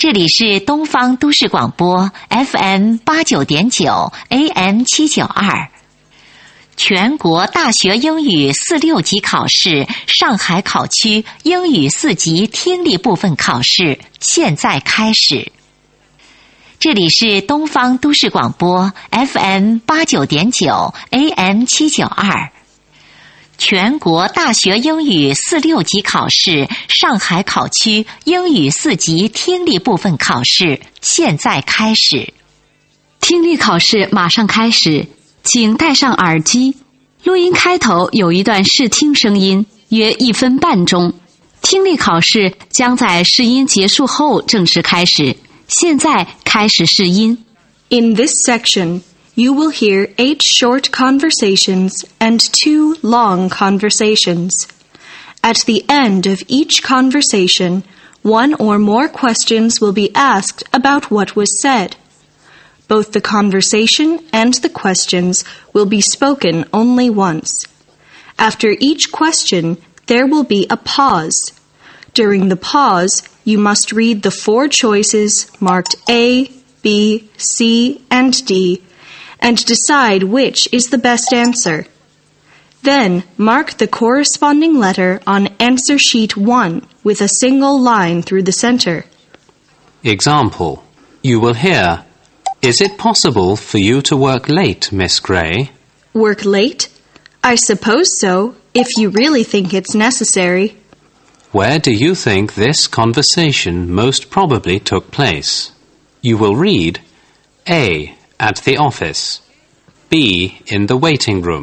这里是东方都市广播 FM89.9 AM792。全国大学英语4-6级考试上海考区英语4级听力部分考试现在开始。这里是东方都市广播 FM89.9 AM792。全国大学英语4-6级考试上海考区英语4级听力部分考试现在开始。 听力考试马上开始，请戴上耳机。录音开头有一段试听声音，约1分半钟。听力考试将在试音结束后正式开始。现在开始试音。 In this section, you will hear 8 short conversations and 2 long conversations. At the end of each conversation, 1 or more questions will be asked about what was said. Both the conversation and the questions will be spoken only once. After each question, there will be a pause. During the pause, you must read the 4 choices marked A, B, C, and D, and decide which is the best answer. Then, mark the corresponding letter on answer sheet 1 with a single line through the center. Example. You will hear, "Is it possible for you to work late, Miss Gray?" Work late? I suppose so, if you really think it's necessary. Where do you think this conversation most probably took place? You will read, A. At the office, B. In the waiting room,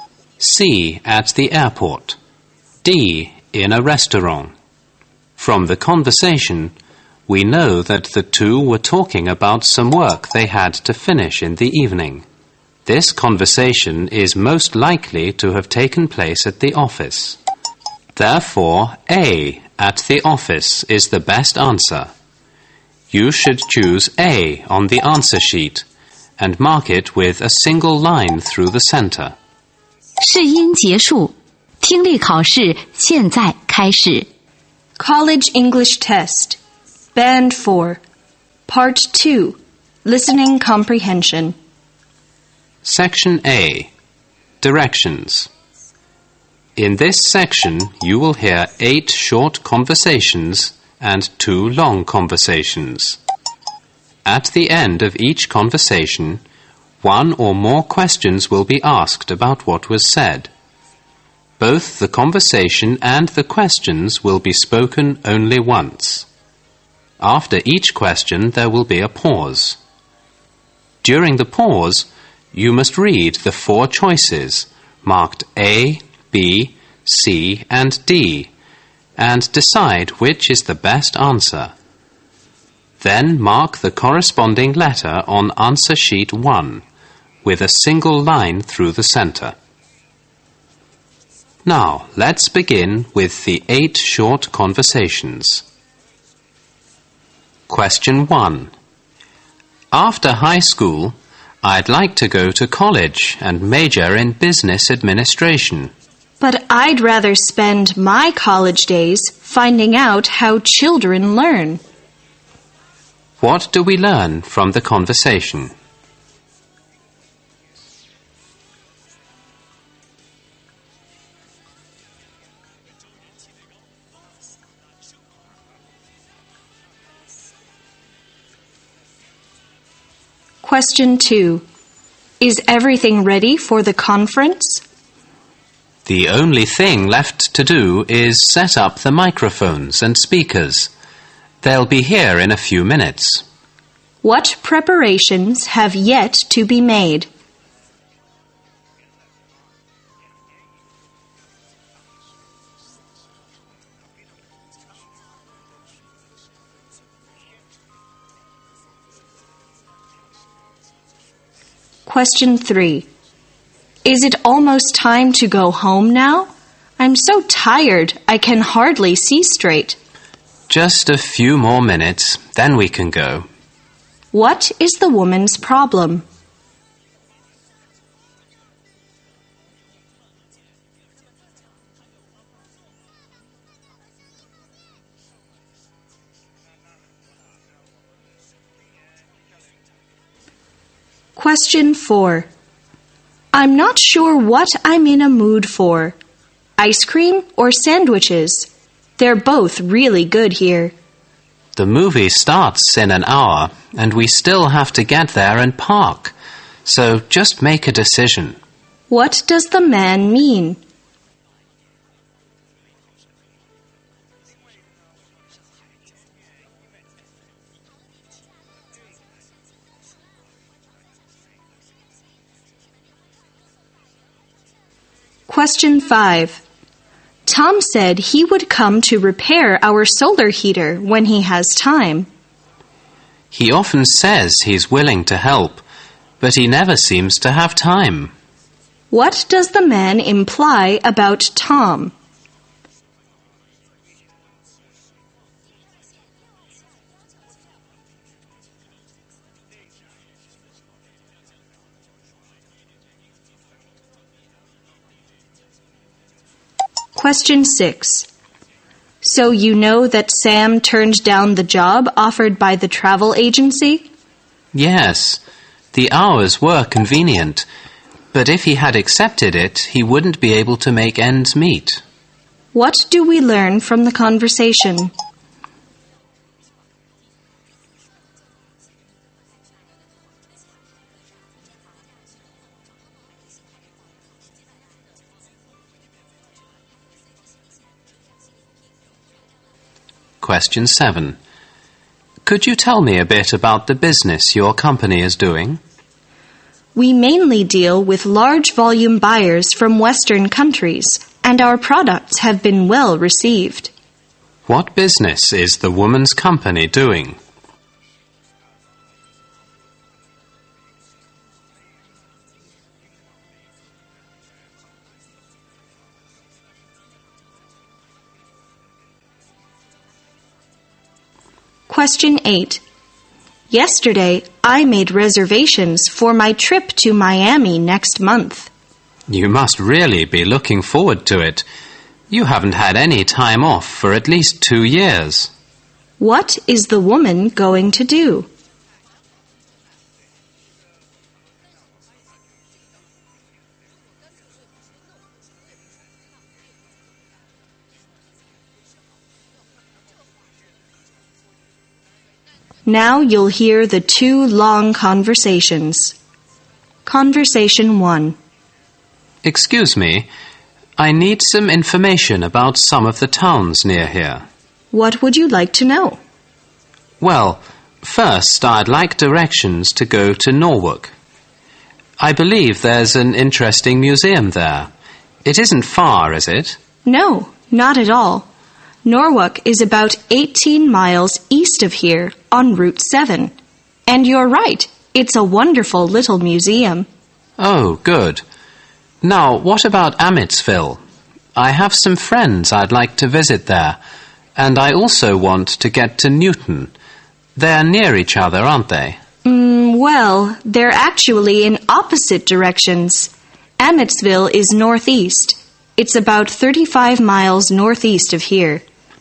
C. At the airport, D. In a restaurant. From the conversation, we know that the two were talking about some work they had to finish in the evening. This conversation is most likely to have taken place at the office. Therefore, A. At the office is the best answer. You should choose A on the answer sheet and mark it with a single line through the center. 试音结束，听力考试现在开始。 College English Test, Band 4, Part 2, Listening Comprehension. Section A. Directions. In this section, you will hear 8 short conversations and 2 long conversations. At the end of each conversation, 1 or more questions will be asked about what was said. Both the conversation and the questions will be spoken only once. After each question, there will be a pause. During the pause, you must read the 4 choices marked A, B, C, and D, and decide which is the best answer. Then mark the corresponding letter on answer sheet 1 with a single line through the center. Now, let's begin with the 8 short conversations. Question 1. After high school, I'd like to go to college and major in business administration. But I'd rather spend my college days finding out how children learn. What do we learn from the conversation? Question 2. Is everything ready for the conference? The only thing left to do is set up the microphones and speakers. They'll be here in a few minutes. What preparations have yet to be made? Question 3. Is it almost time to go home now? I'm so tired, I can hardly see straight. Just a few more minutes, then we can go. What is the woman's problem? Question 4. I'm not sure what I'm in a mood for. Ice cream or sandwiches? They're both really good here. The movie starts in an hour, and we still have to get there and park. So just make a decision. What does the man mean? Question 5. Tom said he would come to repair our solar heater when he has time. He often says he's willing to help, but he never seems to have time. What does the man imply about Tom? Question 6. So you know that Sam turned down the job offered by the travel agency? Yes, the hours were convenient, but if he had accepted it, he wouldn't be able to make ends meet. What do we learn from the conversation? Question 7. Could you tell me a bit about the business your company is doing? We mainly deal with large volume buyers from Western countries, and our products have been well received. What business is the woman's company doing? Question 8. Yesterday, I made reservations for my trip to Miami next month. You must really be looking forward to it. You haven't had any time off for at least 2 years. What is the woman going to do? Now you'll hear the 2 long conversations. Conversation 1. Excuse me, I need some information about some of the towns near here. What would you like to know? Well, first I'd like directions to go to Norwalk. I believe there's an interesting museum there. It isn't far, is it? No, not at all. Norwalk is about 18 miles east of here on Route 7. And you're right, it's a wonderful little museum. Oh, good. Now, what about Ammittsville? I have some friends I'd like to visit there, and I also want to get to Newton. They're near each other, aren't they? Well, they're actually in opposite directions. Ammittsville is northeast. It's about 35 miles northeast of here.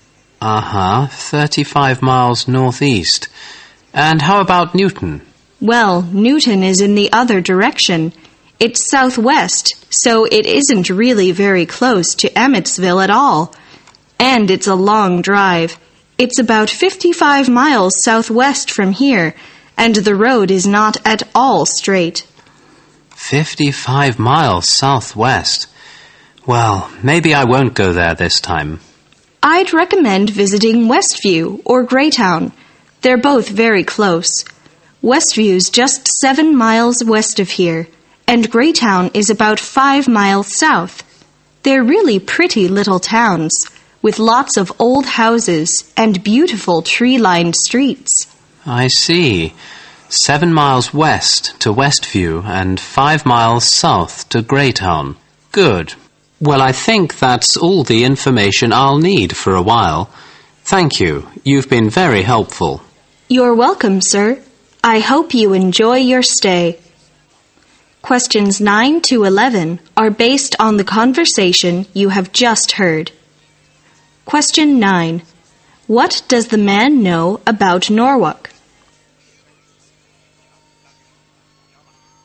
35 miles northeast. And how about Newton? Well, Newton is in the other direction. It's southwest, so it isn't really very close to Ammittsville at all. And it's a long drive. It's about 55 miles southwest from here, and the road is not at all straight. 55 miles southwest. Well, maybe I won't go there this time. I'd recommend visiting Westview or Greytown. They're both very close. Westview's just 7 miles west of here, and Greytown is about 5 miles south. They're really pretty little towns, with lots of old houses and beautiful tree-lined streets. I see. 7 miles west to Westview and 5 miles south to Greytown. Good. Well, I think that's all the information I'll need for a while. Thank you. You've been very helpful. You're welcome, sir. I hope you enjoy your stay. Questions 9 to 11 are based on the conversation you have just heard. Question 9. What does the man know about Norwalk?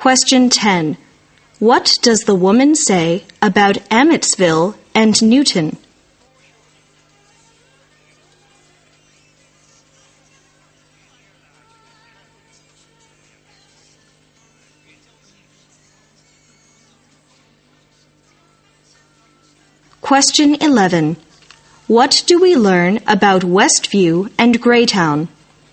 Question 10. What does the woman say about Emmetsville and Newton? Question 11. What do we learn about Westview and Greytown?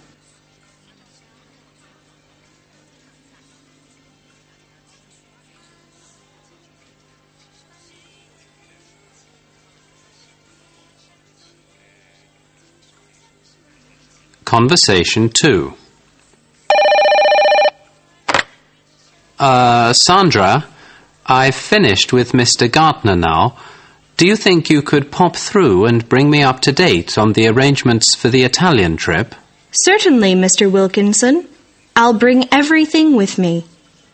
Conversation 2. Sandra, I've finished with Mr. Gartner now. Do you think you could pop through and bring me up to date on the arrangements for the Italian trip? Certainly, Mr. Wilkinson. I'll bring everything with me.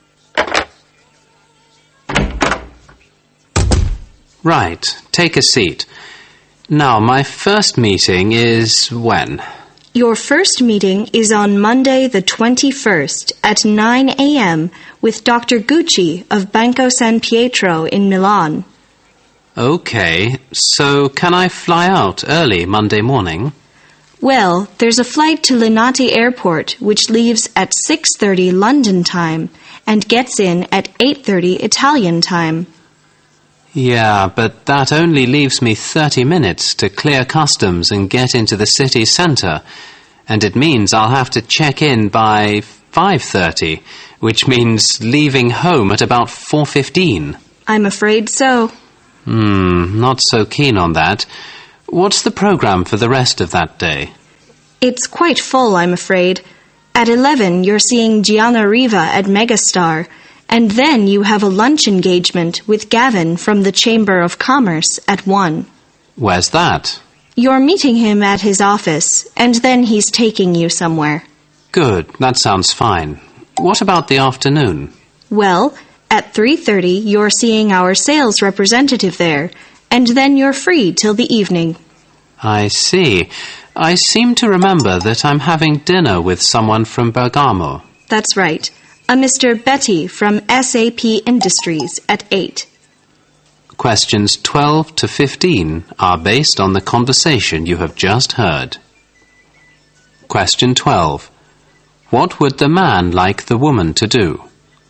Right, take a seat. Now, my first meeting is when? Your first meeting is on Monday the 21st at 9 a.m. with Dr. Gucci of Banco San Pietro in Milan. Okay, so can I fly out early Monday morning? Well, there's a flight to Linate Airport which leaves at 6:30 London time and gets in at 8:30 Italian time. Yeah, but that only leaves me 30 minutes to clear customs and get into the city centre. And it means I'll have to check in by 5:30, which means leaving home at about 4:15. I'm afraid so. Not so keen on that. What's the programme for the rest of that day? It's quite full, I'm afraid. At 11, you're seeing Gianna Riva at Megastar, and then you have a lunch engagement with Gavin from the Chamber of Commerce at 1. Where's that? You're meeting him at his office, and then he's taking you somewhere. Good, that sounds fine. What about the afternoon? Well, at 3:30, you're seeing our sales representative there, and then you're free till the evening. I see. I seem to remember that I'm having dinner with someone from Bergamo. That's right. A Mr. Betty from SAP Industries at 8. Questions 12 to 15 are based on the conversation you have just heard. Question 12. What would the man like the woman to do?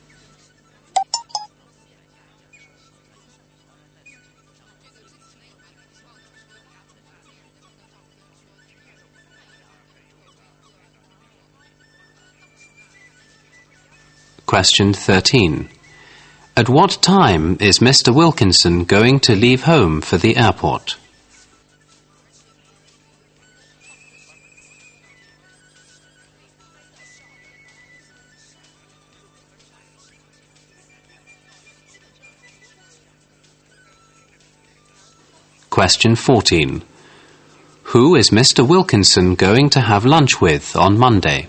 Question 13. At what time is Mr. Wilkinson going to leave home for the airport? Question 14. Who is Mr. Wilkinson going to have lunch with on Monday?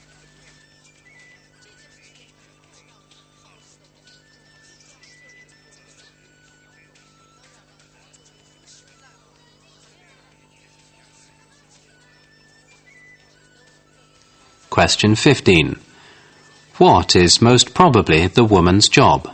Question 15. What is most probably the woman's job?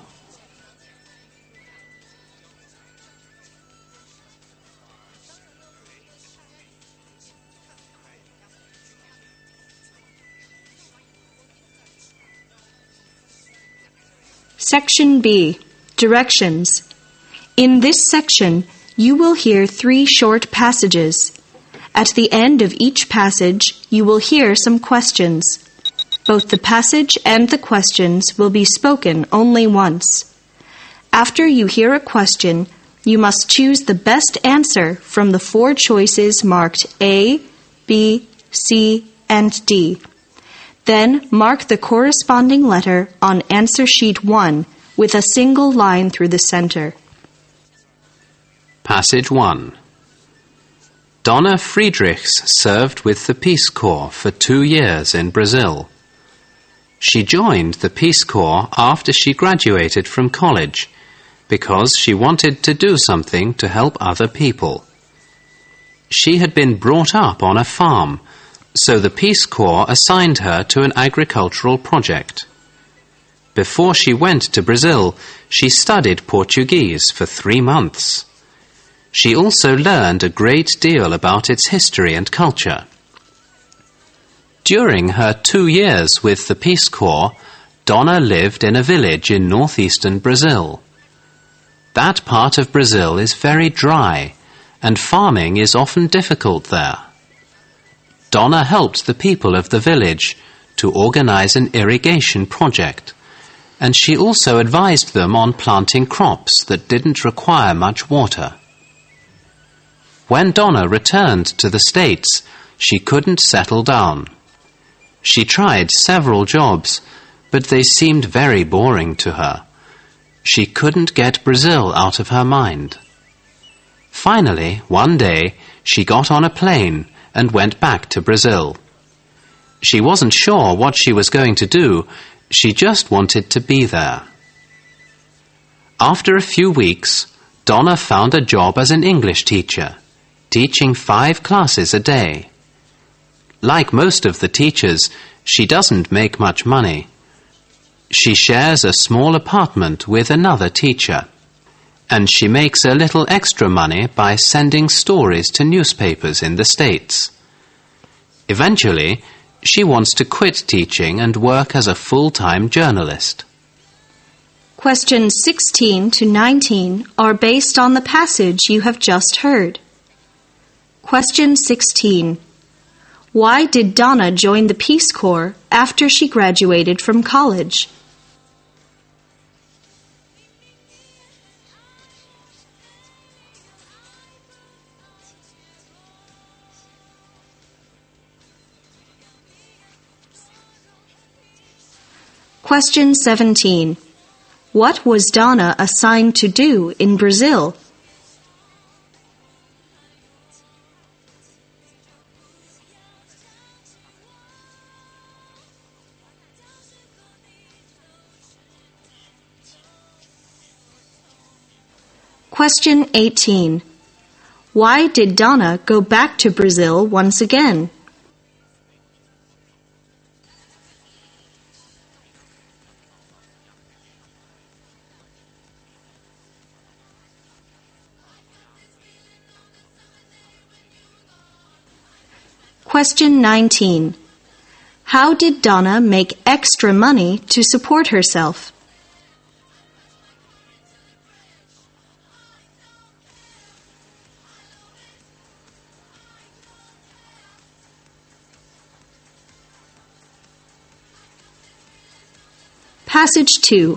Section B. Directions. In this section, you will hear 3 short passages. At the end of each passage, you will hear some questions. Both the passage and the questions will be spoken only once. After you hear a question, you must choose the best answer from the 4 choices marked A, B, C, and D. Then mark the corresponding letter on answer sheet 1 with a single line through the center. Passage 1. Donna Friedrichs served with the Peace Corps for 2 years in Brazil. She joined the Peace Corps after she graduated from college because she wanted to do something to help other people. She had been brought up on a farm, so the Peace Corps assigned her to an agricultural project. Before she went to Brazil, she studied Portuguese for 3 months. She also learned a great deal about its history and culture. During her 2 years with the Peace Corps, Donna lived in a village in northeastern Brazil. That part of Brazil is very dry, and farming is often difficult there. Donna helped the people of the village to organize an irrigation project, and she also advised them on planting crops that didn't require much water. When Donna returned to the States, she couldn't settle down. She tried several jobs, but they seemed very boring to her. She couldn't get Brazil out of her mind. Finally, one day, she got on a plane and went back to Brazil. She wasn't sure what she was going to do. She just wanted to be there. After a few weeks, Donna found a job as an English teacher, teaching 5 classes a day. Like most of the teachers, she doesn't make much money. She shares a small apartment with another teacher, and she makes a little extra money by sending stories to newspapers in the States. Eventually, she wants to quit teaching and work as a full-time journalist. Questions 16 to 19 are based on the passage you have just heard. Question 16. Why did Donna join the Peace Corps after she graduated from college? Question 17. What was Donna assigned to do in Brazil? Question 18. Why did Donna go back to Brazil once again? Question 19. How did Donna make extra money to support herself? Passage 2.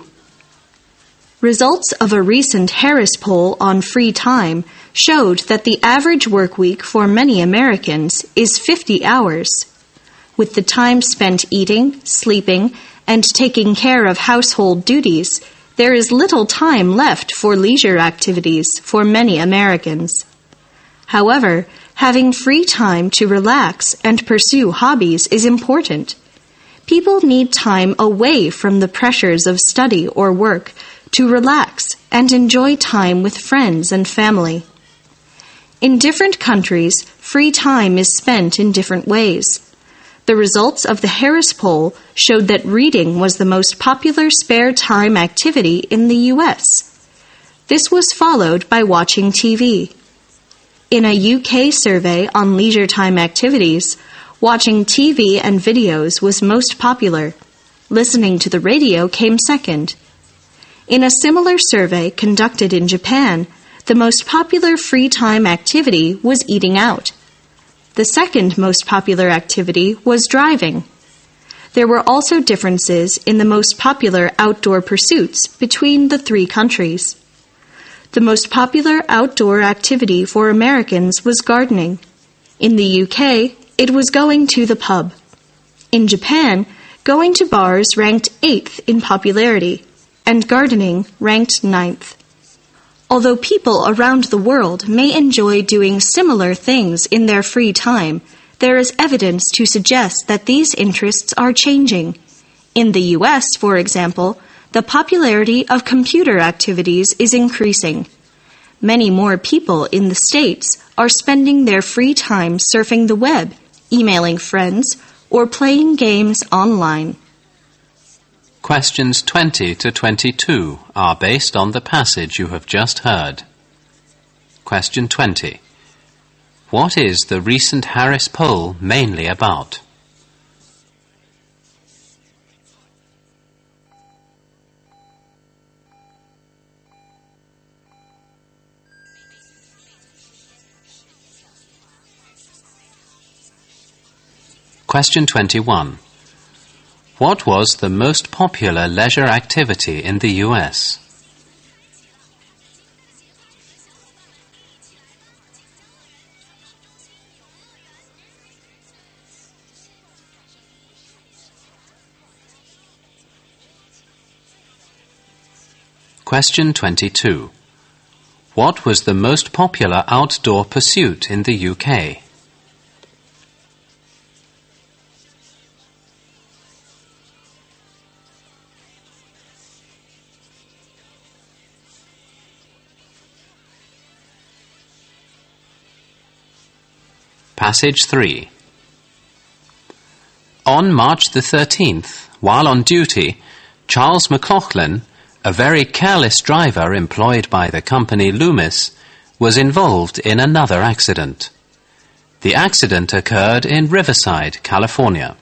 Results of a recent Harris poll on free time showed that the average work week for many Americans is 50 hours. With the time spent eating, sleeping, and taking care of household duties, there is little time left for leisure activities for many Americans. However, having free time to relax and pursue hobbies is important. People need time away from the pressures of study or work to relax and enjoy time with friends and family. In different countries, free time is spent in different ways. The results of the Harris poll showed that reading was the most popular spare time activity in the U.S. This was followed by watching TV. In a UK survey on leisure time activities, watching TV and videos was most popular. Listening to the radio came second. In a similar survey conducted in Japan, the most popular free time activity was eating out. The second most popular activity was driving. There were also differences in the most popular outdoor pursuits between the 3 countries. The most popular outdoor activity for Americans was gardening. In the UK, it was going to the pub. In Japan, going to bars ranked 8th in popularity, and gardening ranked 9th. Although people around the world may enjoy doing similar things in their free time, there is evidence to suggest that these interests are changing. In the U.S., for example, the popularity of computer activities is increasing. Many more people in the States are spending their free time surfing the web, emailing friends, or playing games online. Questions 20 to 22 are based on the passage you have just heard. Question 20. What is the recent Harris poll mainly about? Question 21. What was the most popular leisure activity in the US? Question 22. What was the most popular outdoor pursuit in the UK? Passage 3. On March the 13th, while on duty, Charles McLaughlin, a very careless driver employed by the company Loomis, was involved in another accident. The accident occurred in Riverside, California.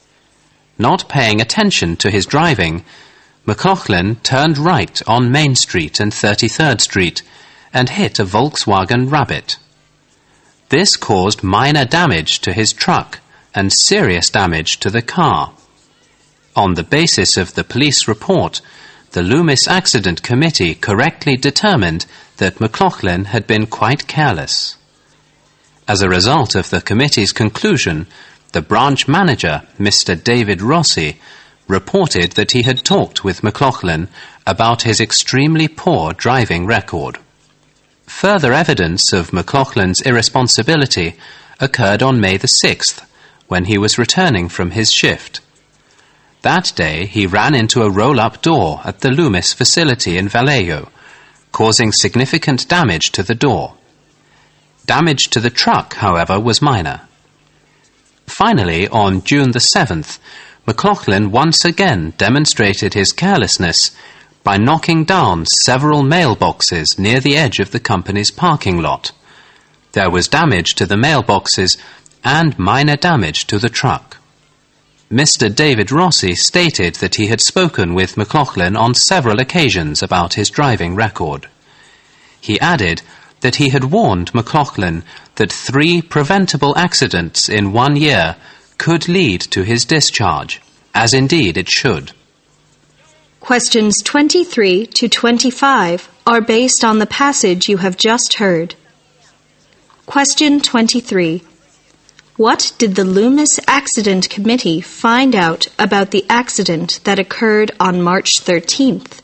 Not paying attention to his driving, McLaughlin turned right on Main Street and 33rd Street and hit a Volkswagen Rabbit. This caused minor damage to his truck and serious damage to the car. On the basis of the police report, the Loomis Accident Committee correctly determined that McLaughlin had been quite careless. As a result of the committee's conclusion, the branch manager, Mr. David Rossi, reported that he had talked with McLaughlin about his extremely poor driving record. Further evidence of McLaughlin's irresponsibility occurred on May the 6th, when he was returning from his shift. That day he ran into a roll-up door at the Loomis facility in Vallejo, causing significant damage to the door. Damage to the truck, however, was minor. Finally, on June the 7th, McLaughlin once again demonstrated his carelessness by knocking down several mailboxes near the edge of the company's parking lot. There was damage to the mailboxes and minor damage to the truck. Mr. David Rossi stated that he had spoken with McLaughlin on several occasions about his driving record. He added that he had warned McLaughlin that 3 preventable accidents in 1 year could lead to his discharge, as indeed it should. Questions 23 to 25 are based on the passage you have just heard. Question 23. What did the Loomis Accident Committee find out about the accident that occurred on March 13th?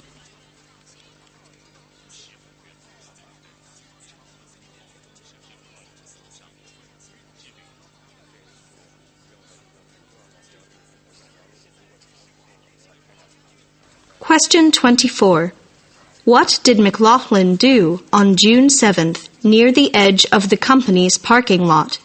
Question 24. What did McLaughlin do on June 7th near the edge of the company's parking lot?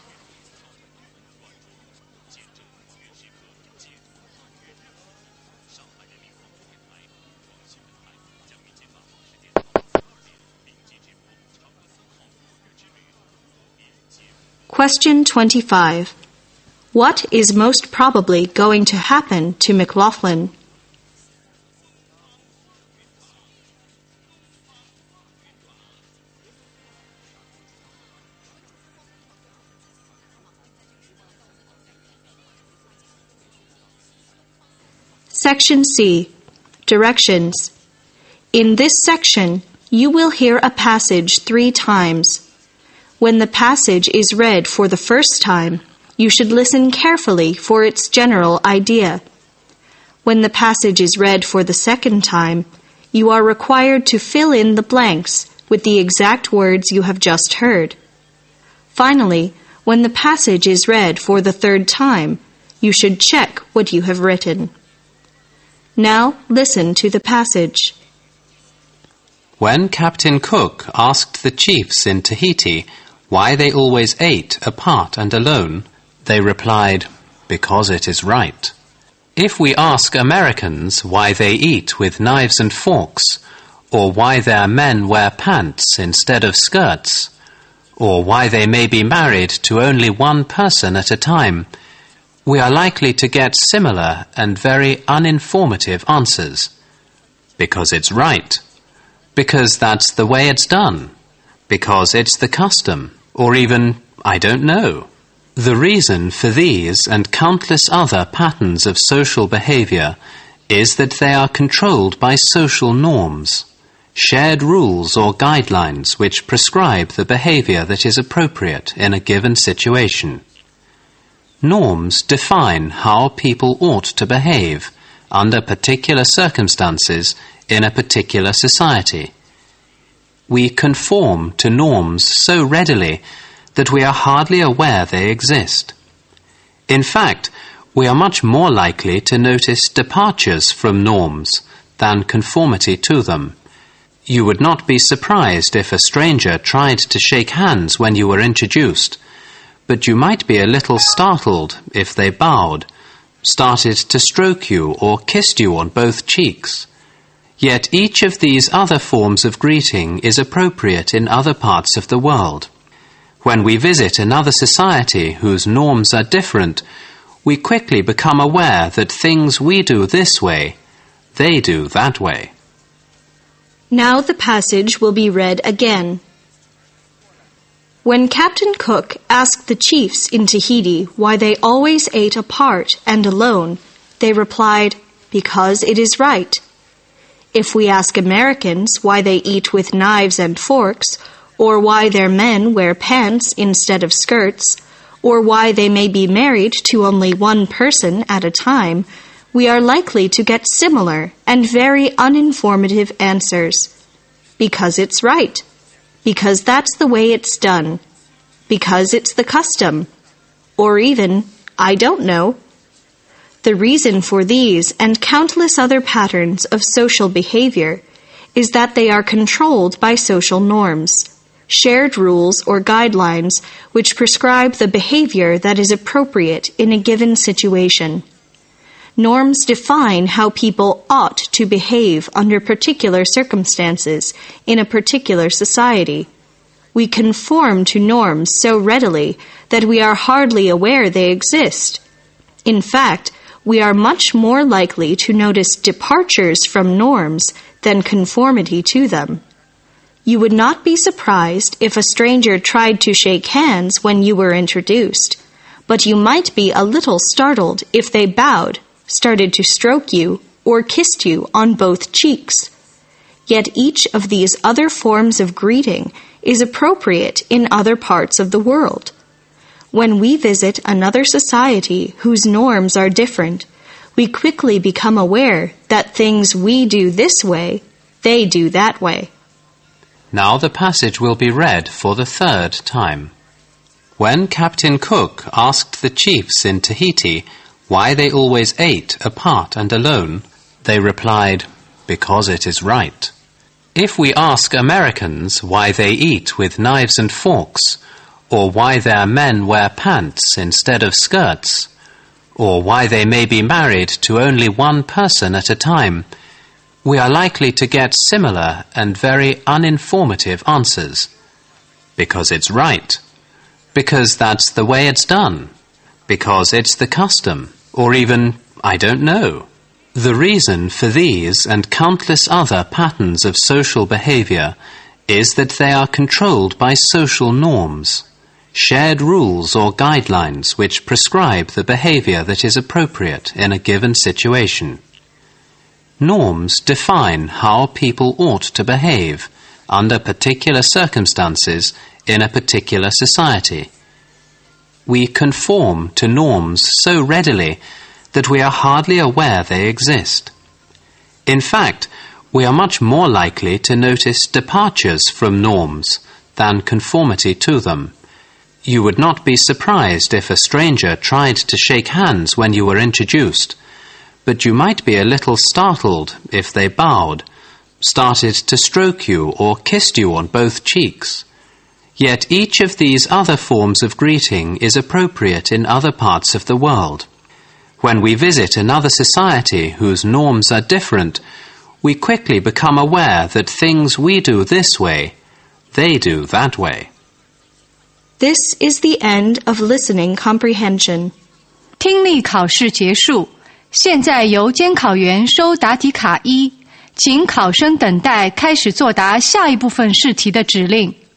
Question 25. What is most probably going to happen to McLaughlin? Section C. Directions. In this section, you will hear a passage 3 times. When the passage is read for the first time, you should listen carefully for its general idea. When the passage is read for the second time, you are required to fill in the blanks with the exact words you have just heard. Finally, when the passage is read for the third time, you should check what you have written. Now listen to the passage. When Captain Cook asked the chiefs in Tahiti why they always ate apart and alone, they replied, "Because it is right." If we ask Americans why they eat with knives and forks, or why their men wear pants instead of skirts, or why they may be married to only one person at a time, we are likely to get similar and very uninformative answers. Because it's right. Because that's the way it's done. Because it's the custom. Or even, I don't know. The reason for these and countless other patterns of social behavior is that they are controlled by social norms, shared rules or guidelines which prescribe the behavior that is appropriate in a given situation. Norms define how people ought to behave under particular circumstances in a particular society. We conform to norms so readily that we are hardly aware they exist. In fact, we are much more likely to notice departures from norms than conformity to them. You would not be surprised if a stranger tried to shake hands when you were introduced, but you might be a little startled if they bowed, started to stroke you or kissed you on both cheeks. Yet each of these other forms of greeting is appropriate in other parts of the world. When we visit another society whose norms are different, we quickly become aware that things we do this way, they do that way. Now the passage will be read again. When Captain Cook asked the chiefs in Tahiti why they always ate apart and alone, they replied, "Because it is right." If we ask Americans why they eat with knives and forks, or why their men wear pants instead of skirts, or why they may be married to only one person at a time, we are likely to get similar and very uninformative answers. Because it's right. Because that's the way it's done. Because it's the custom. Or even, I don't know. The reason for these and countless other patterns of social behavior is that they are controlled by social norms, shared rules or guidelines which prescribe the behavior that is appropriate in a given situation. Norms define how people ought to behave under particular circumstances in a particular society. We conform to norms so readily that we are hardly aware they exist. In fact, we are much more likely to notice departures from norms than conformity to them. You would not be surprised if a stranger tried to shake hands when you were introduced, but you might be a little startled if they bowed, started to stroke you, or kissed you on both cheeks. Yet each of these other forms of greeting is appropriate in other parts of the world. When we visit another society whose norms are different, we quickly become aware that things we do this way, they do that way. Now the passage will be read for the third time. When Captain Cook asked the chiefs in Tahiti why they always ate apart and alone, they replied, "Because it is right." If we ask Americans why they eat with knives and forks, or why their men wear pants instead of skirts, or why they may be married to only one person at a time, we are likely to get similar and very uninformative answers. Because it's right. Because that's the way it's done. Because it's the custom. Or even, I don't know. The reason for these and countless other patterns of social behavior is that they are controlled by social norms, shared rules or guidelines which prescribe the behavior that is appropriate in a given situation. Norms define how people ought to behave under particular circumstances in a particular society. We conform to norms so readily that we are hardly aware they exist. In fact, we are much more likely to notice departures from norms than conformity to them. You would not be surprised if a stranger tried to shake hands when you were introduced, but you might be a little startled if they bowed, started to stroke you or kissed you on both cheeks. Yet each of these other forms of greeting is appropriate in other parts of the world. When we visit another society whose norms are different, we quickly become aware that things we do this way, they do that way. This is the end of listening comprehension. 听力考试结束，现在由监考员收答题卡1，请考生等待开始作答下一部分试题的指令。